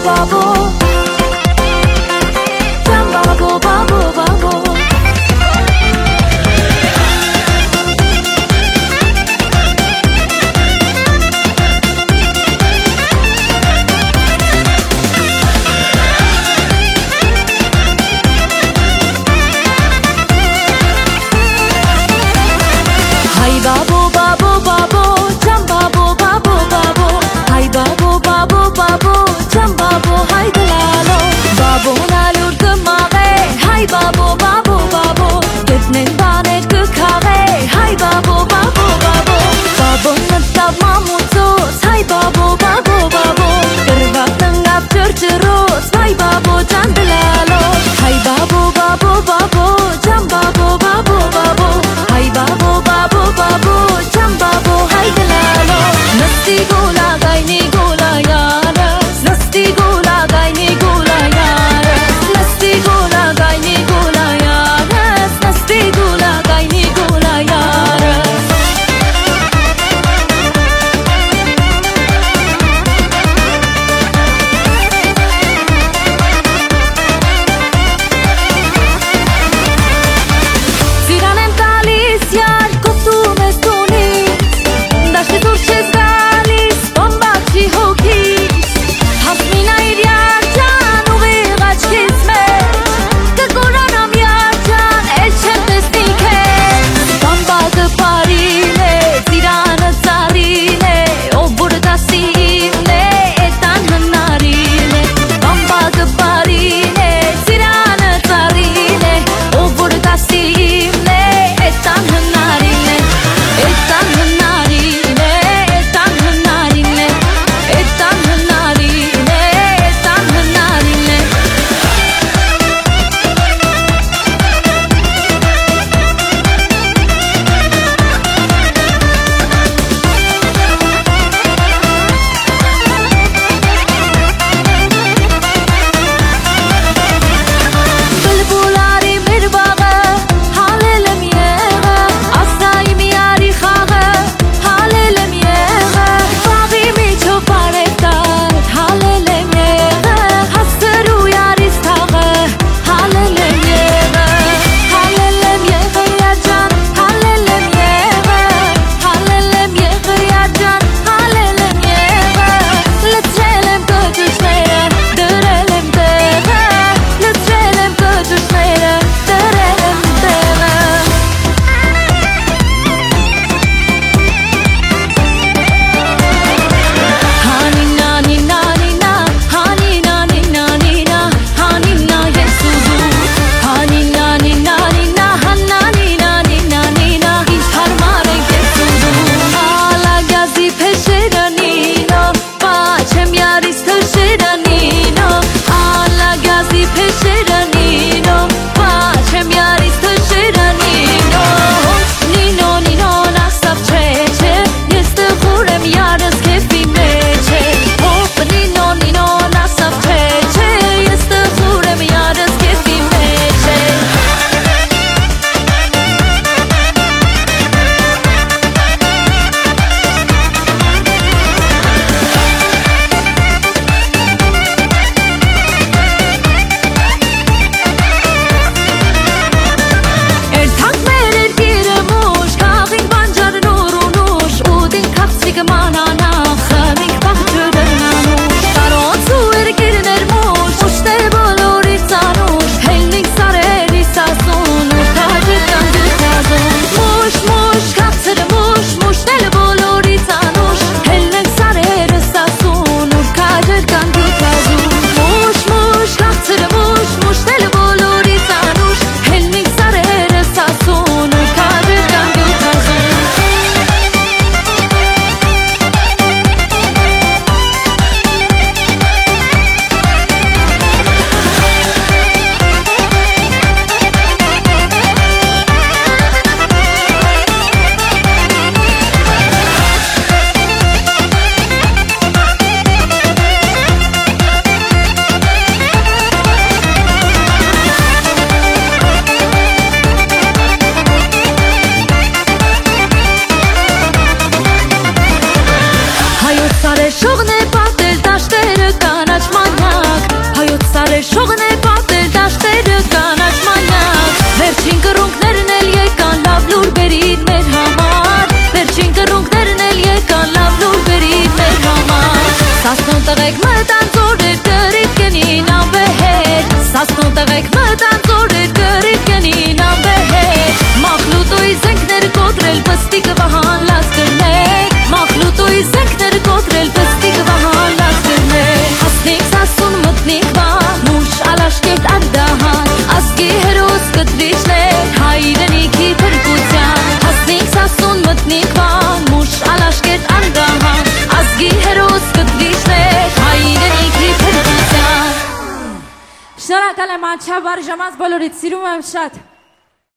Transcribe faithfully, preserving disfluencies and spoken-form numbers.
babo Jam babo babo babo Hai babo babo babo Jam babo babo babo Hai babo babo babo Jam babo hai dalalo Babo nalu kemare Hai babo babo babo Kitnen bane kekare Hai babo babo babo Babo netap mamutus Hai babo babo babo Terbak tengap tercerus Hai babo Jam dalalo Hai babo babo babo Jam babo babo babo Hai babo babo babo Jam babo hai dalalo Nasti gola gaini gola yaras Nasti gola gaini gola yaras Nasti gola gaini gola yaras Nasti gola gaini gola yaras Ziranen talis yar costumes tuni Daște dulces galis Bombaci Սիրերը կանաչ մանյակ Վերջին կռունկներն էլ եկան լավ լուր բերիր մեր համար Վերջին կռունկներն էլ եկան լավ լուր բերիր մեր համար Սասնոն տղեկ մտան ծորեր կրիտ կենին անվեհեր Սասնոն տղեկ մտան ծորեր կրիտ կենին անվեհեր Մախլուտոյի զենքներ կոտրել պստիկ վահան լաց կրնեք Մախլուտոյի զենքներ կոտրել պստիկ վահան լաց կրնեք Հասնիկ սասուն մտնիկ վան մուշ ալաշկետ արդահան Ասկի հերոս կտրիչներ հայրենիքի փրկության Հասնիկ սասուն մտնիկ վան մուշ ալաշկետ արդահան Ասկի հերոս կտրիչներ հայրենիքի փրկության Շնորհակալ եմ անչափ բարժամած բոլորիդ, սիրում եմ շատ